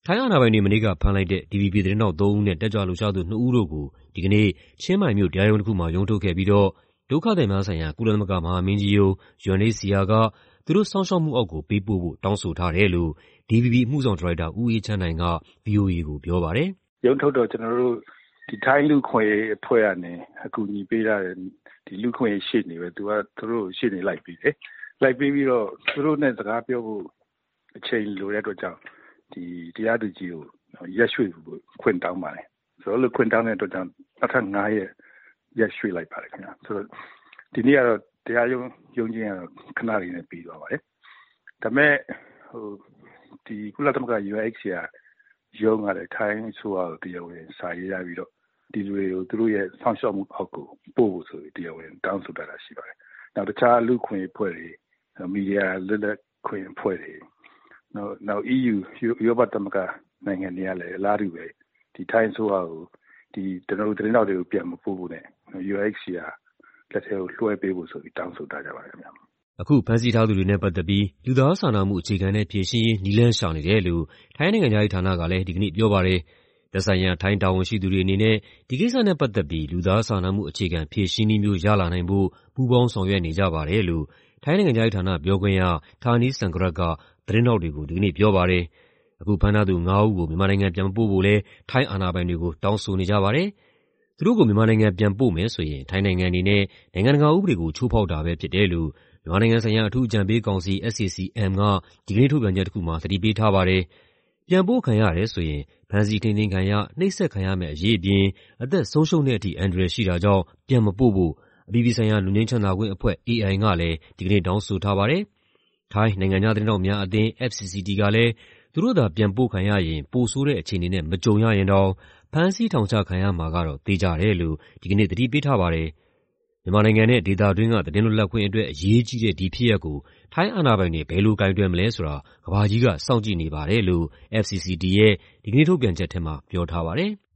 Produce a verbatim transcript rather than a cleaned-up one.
ထိုင်းအာဏာပိုင်တွေမနေ့ကဖမ်းလိုက်တဲ့ ဒီဗီဘီ သတင်းထောက်သုံးဦးနဲ့တက်ကြွလှုပ်ရှားသူနှစ်ဦးတို့ကိုဒီကနေ့ချင်းမိုင်မြို့တရားရုံးတစ်ခုမှာရုံးထုတ်ခဲ့ပြီးတော့ဒုက္ခသည်များဆိုင်ရာကုလသမဂ္ဂမဟာမင်းကြီးရုံး ယူအန် အိတ်ချ် စီ အာ ကသူတို့စောင့်ရှောက်မှုအောက်ကိုပေးပို့ဖို့တောင်းဆိုထားတယ်လို့ ဒီဗီဘီ အမှုဆောင်ဒါရိုက်တာဦးအေးချမ်းနိုင်က ဗွီအိုအေကိုပြောပါတယ်။“ရုံးထုတ်တော့ကျနော်တို့ဒီထိုင်းလူ့အခွင့်အရေးအဖွဲ့ကနေအကူအညီပေးထားတဲ့ဒီလူ့အခွင့်အရေးရှေ့နေပဲသူကသူတို့ရှေ့နေလိုက်ပေးတယ်။လိုက်ပေးပြီးတော့သူတို့နဲ့စကားပြောဖို့အချိန်လိုတဲ့အတွက်ကြောင့်ဒီတရားသူကြီးကိုရက်ရွှေ့ဖို့ခွင့်တောင်းပါတယ်။ဆိုတော့လို့ခွင့်တောင်းတဲ့အတွက်ကြောင့်နောက်ထပ်ငါးရက်ရက်ရွှေ့လိုက်ပါတယ်ခင်ဗျ။ဆိုတော့ဒီနေ့ကတော့တရားရုံးရုံးချင်းကတော့ခဏလေးနဲ့ပြီးသွားပါတယ်။ဒါပေမဲ့ဟိုဒီကုလသမဂ္ဂ ယူအန် အိတ်ချ် စီ အာ ရုံးကလည်းထိုင်းဆိုတော့တရားဝင်စာရေးရပြီးတော့ဒီလူတွေကိုသူတို့ရဲ့စောင့်ရှောက်မှုအောက်ကိုပို့ဖို့ဆိုပြီးတရားဝင်တောင်းဆိုထားတာရှိပါတယ်။နောက်တခြားလူ့ခွင့်အဖွဲ့တွေမီဒီယာလက်လက်ခွင့်အဖွဲ့တွေနောက်နောက် အီးယူ ဥရောပသမဂ္ဂနိုင်ငံတွေကလည်းအလားတူပဲဒီထိုင်းဆိုတော့ဒီကျွန်တော်တို့သတင်းတော်တွေကိုပြန်မပို့ဖို့နဲ့ ယူအန် အိတ်ချ် စီ အာ လက်ထဲကိုလွှဲပေးဖို့ဆိုပြီးတောင်းဆိုထားကြပါတယ်ခင်ဗျ။အခုဖမ်းဆီးထားသူတွေနဲ့ပတ်သက်ပြီးလူသားစာနာမှုအခြေခံတဲ့ဖြေရှင်းရေးနည်းလမ်းရှာနေတယ်လို့ထိုင်းနိုင်ငံခြားရေးဌာနကလည်းဒီကနေ့ပြောပါတယ်။သက်ဆိုင်ရာထိုင်းတာဝန်ရှိသူတွေအနေနဲ့ဒီကိစ္စနဲ့ပတ်သက်ပြီးလူသားစာနာမှုအခြေခံဖြေရှင်းနည်းမျိုးရလာနိုင်ဖို့ပူးပေါင်းဆောင်ရွက်နေကြပါတယ်လို့ထိုင်းနိုင်ငံခြားရေးဌာနပြောခွင့်ရ Tanee Sangrat ကသတင်းထောက်တွေကိုဒီကနေ့ပြောပါတယ်။အခုဖမ်းထားသူငါးဦးကိုမြန်မာနိုင်ငံပြန်မပို့ဖို့လည်းထိုင်းအာဏာပိုင်တွေကိုတောင်းဆိုနေကြပါတယ်။သူတို့ကိုမြန်မာနိုင်ငံပြန်ပို့မယ်ဆိုရင်ထိုင်းနိုင်ငံအနေနဲ့နိုင်ငံတကာဥပဒေကိုချိုးဖောက်တာပဲဖြစ်တယ်လို့မြန်မာနိုင်ငံဆိုင်ရာအထူးအကြံပေးကောင်စီ အက်စ် အေ စီ အမ် ကဒီကနေ့ထုတ်ပြန်ချက်တစ်ခုမှာသတိပေးထားပါတယ်။ပြန်ပို့ခံရတယ်ဆိုရင်ဖမ်းဆီးထိန်းသိမ်းခံရ၊နှိပ်စက်ခံရမယ့်အရေးအပြင်အသက်ဆုံးရှုံးတဲ့အထိအန္တရာယ်ရှိတာကြောင့်ပြန်မပို့ဖို့အပြည်ပြည်ဆိုင်ရာလွတ်ငြိမ်းချမ်းသာခွင့်အဖွဲ့ အေအိုင် ကလည်းဒီကနေ့တောင်းဆိုထားပါတယ်။ထိုင်းနိုင်ငံခြားသတင်းထောက်များအသင်း အက်ဖ် စီ စီ တီ ကလည်းသူတို့သာပြန်ပို့ခံရရင်ပိုဆိုးတဲ့အခြေအနေနဲ့မကြုံရရင်တောင်ဖမ်းဆီးထောင်ချခံရမှာကတော့သေချာတယ်လို့ဒီကနေ့သတိပေးထားပါတယ်။မြန်မာနိုင်ငံနဲ့ဒေသတွင်းကသတင်းလွတ်လပ်ခွင့်အတွက်အရေးကြီးတဲ့ဒီဖြစ်ရပ်ကိုထိုင်းအာဏာပိုင်တွေဘယ်လိုကိုင်တွယ်မလဲဆိုတာကမ္ဘာကြီးကစောင့်ကြည့်နေပါတယ်လို့ အက်ဖ် စီ စီ တီ ရဲ့ဒီကနေ့ထုတ်ပြန်ချက်ထဲမှာပြောထားပါတယ်။